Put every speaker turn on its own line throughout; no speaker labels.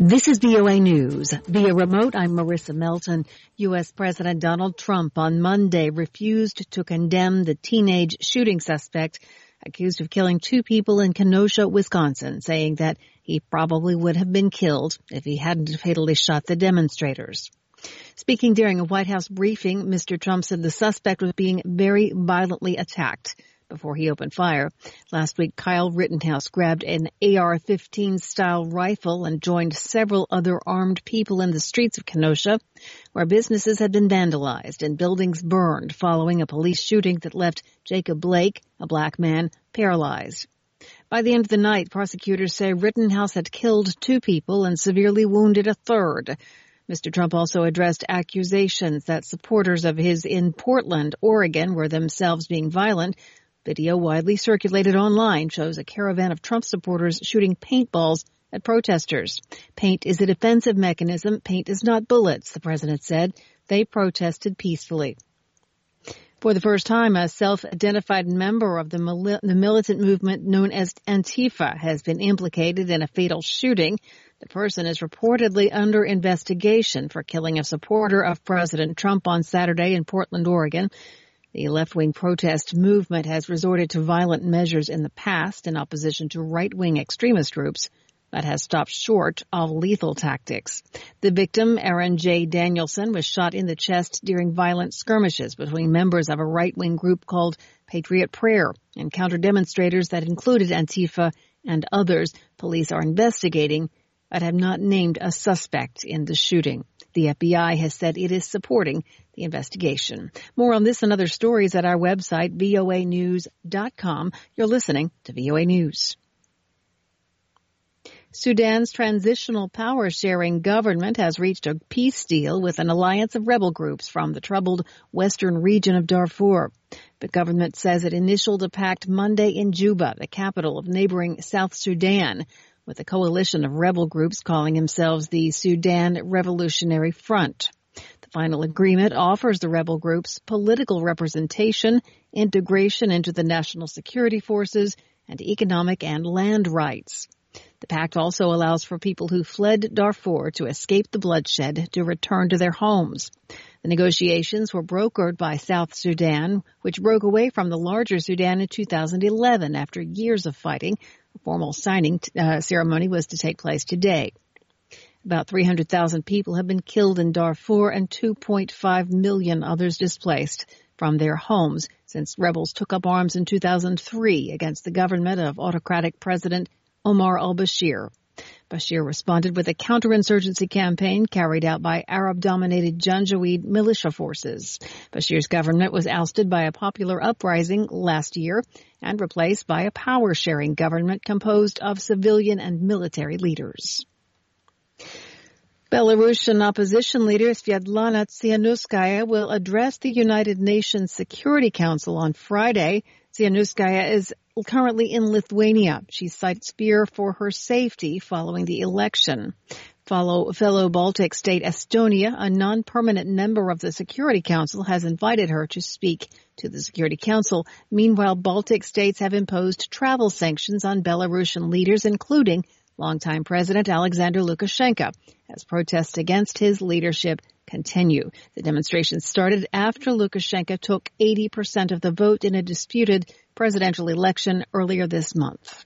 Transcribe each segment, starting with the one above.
This is VOA News. Via remote, I'm Marissa Melton. U.S. President Donald Trump on Monday refused to condemn the teenage shooting suspect accused of killing two people in Kenosha, Wisconsin, saying that he probably would have been killed if he hadn't fatally shot the demonstrators. Speaking during a White House briefing, Mr. Trump said the suspect was being very violently attacked before he opened fire. Last week, Kyle Rittenhouse grabbed an AR-15-style rifle and joined several other armed people in the streets of Kenosha, where businesses had been vandalized and buildings burned following a police shooting that left Jacob Blake, a black man, paralyzed. By the end of the night, prosecutors say Rittenhouse had killed two people and severely wounded a third. Mr. Trump also addressed accusations that supporters of his in Portland, Oregon, were themselves being violent. Video widely circulated online shows a caravan of Trump supporters shooting paintballs at protesters. Paint is a defensive mechanism. Paint is not bullets, the president said. They protested peacefully. For the first time, a self-identified member of the militant movement known as Antifa has been implicated in a fatal shooting. The person is reportedly under investigation for killing a supporter of President Trump on Saturday in Portland, Oregon. The left-wing protest movement has resorted to violent measures in the past in opposition to right-wing extremist groups, but has stopped short of lethal tactics. The victim, Aaron J. Danielson, was shot in the chest during violent skirmishes between members of a right-wing group called Patriot Prayer and counter-demonstrators that included Antifa and others. Police are investigating, but have not named a suspect in the shooting. The FBI has said it is supporting the investigation. More on this and other stories at our website, voanews.com. You're listening to VOA News. Sudan's transitional power-sharing government has reached a peace deal with an alliance of rebel groups from the troubled western region of Darfur. The government says it initialed a pact Monday in Juba, the capital of neighboring South Sudan, with a coalition of rebel groups calling themselves the Sudan Revolutionary Front. The final agreement offers the rebel groups political representation, integration into the national security forces, and economic and land rights. The pact also allows for people who fled Darfur to escape the bloodshed to return to their homes. The negotiations were brokered by South Sudan, which broke away from the larger Sudan in 2011 after years of fighting. A formal signing ceremony was to take place today. About 300,000 people have been killed in Darfur and 2.5 million others displaced from their homes since rebels took up arms in 2003 against the government of autocratic President Omar al-Bashir. Bashir responded with a counterinsurgency campaign carried out by Arab-dominated Janjaweed militia forces. Bashir's government was ousted by a popular uprising last year and replaced by a power-sharing government composed of civilian and military leaders. Belarusian opposition leader Sviatlana Tsikhanouskaya will address the United Nations Security Council on Friday. Tsikhanouskaya is currently in Lithuania. She cites fear for her safety following the election. Fellow Baltic state Estonia, a non-permanent member of the Security Council, has invited her to speak to the Security Council. Meanwhile, Baltic states have imposed travel sanctions on Belarusian leaders, including longtime President Alexander Lukashenko, as protests against his leadership continue. The demonstrations started after Lukashenko took 80% of the vote in a disputed presidential election earlier this month.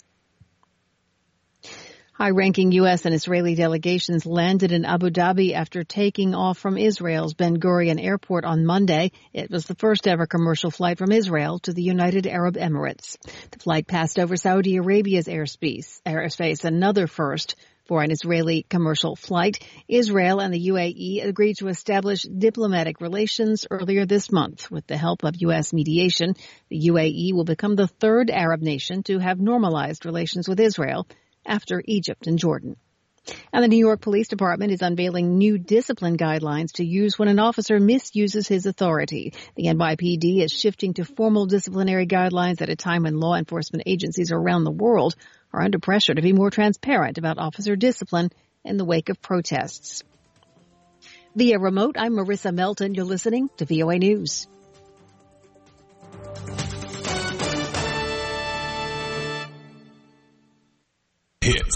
High-ranking U.S. and Israeli delegations landed in Abu Dhabi after taking off from Israel's Ben Gurion Airport on Monday. It was the first-ever commercial flight from Israel to the United Arab Emirates. The flight passed over Saudi Arabia's airspace, another first for an Israeli commercial flight. Israel and the UAE agreed to establish diplomatic relations earlier this month. With the help of U.S. mediation, the UAE will become the third Arab nation to have normalized relations with Israel after Egypt and Jordan. And the New York Police Department is unveiling new discipline guidelines to use when an officer misuses his authority. The NYPD is shifting to formal disciplinary guidelines at a time when law enforcement agencies around the world are under pressure to be more transparent about officer discipline in the wake of protests. Via remote, I'm Marissa Melton. You're listening to VOA News.
Hits.